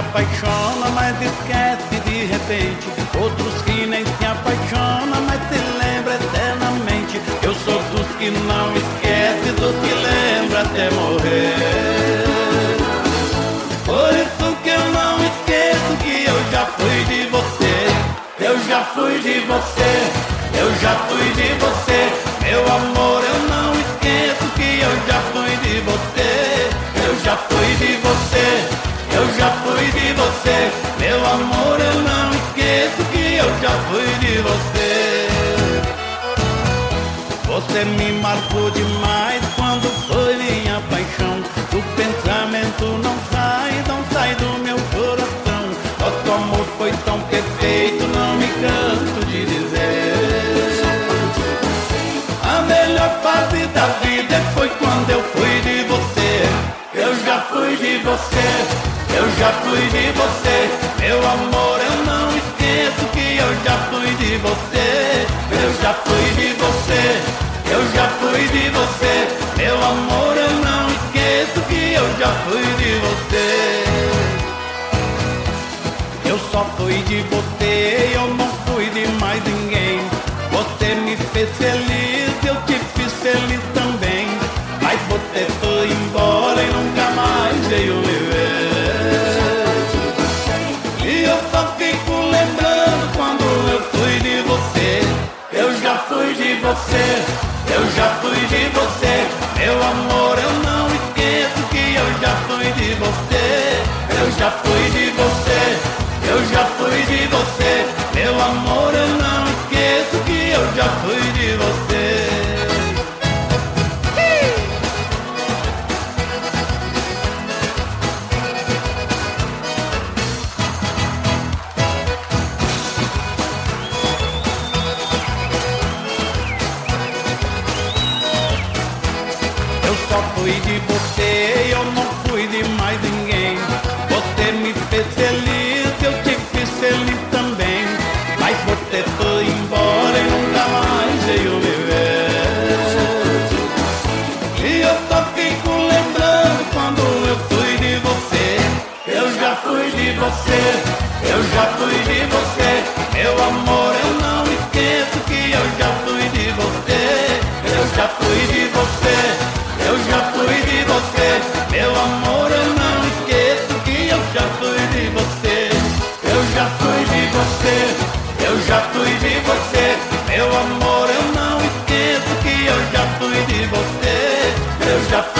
apaixona, mas esquece de repente. Outros que nem se apaixonam, mas se lembra eternamente. Eu sou dos que não esquece, dos que lembra até morrer. Por isso que eu não esqueço que eu já fui de você. Eu já fui de você, eu já fui de você. Meu amor, eu não esqueço que eu já fui de você. Eu já fui de você, eu já fui de você. Meu amor, eu não esqueço que eu já fui de você. Você me marcou demais quando foi minha paixão. O pensamento não sai do meu coração. Nosso amor foi tão perfeito, não me canso de dizer. A melhor fase da vida foi quando eu fui de você. Eu já fui de você, eu já fui de você. Meu amor, eu não esqueço que eu já fui de você. Eu já fui de você, eu já fui de você. Meu amor, eu não esqueço que eu já fui de você. Eu só fui de você, eu não fui de mais ninguém. Você me fez feliz, eu te fiz feliz também. Mas você foi embora e nunca mais veio me ver. E eu só fico lembrando quando eu fui de você. Eu já fui de você, eu já fui de você. Meu amor, eu não esqueço que eu já fui de você. Eu já fui de você, eu já fui de você. Meu amor, eu não esqueço que eu já fui de você. Eu só fui de você, eu não fui de mais ninguém. Você me fez feliz, eu te fiz feliz também. Mas você foi embora e nunca mais veio me ver. E eu só fico lembrando quando eu fui de você. Eu já fui de você, eu já fui de você. Meu amor, eu não esqueço que eu já fui de você. Eu já fui de você, eu já fui de você. Meu amor, eu não esqueço que eu já fui de você. Eu já fui de você, eu já fui de você. Meu amor, eu não esqueço que eu já fui de você. Eu já fui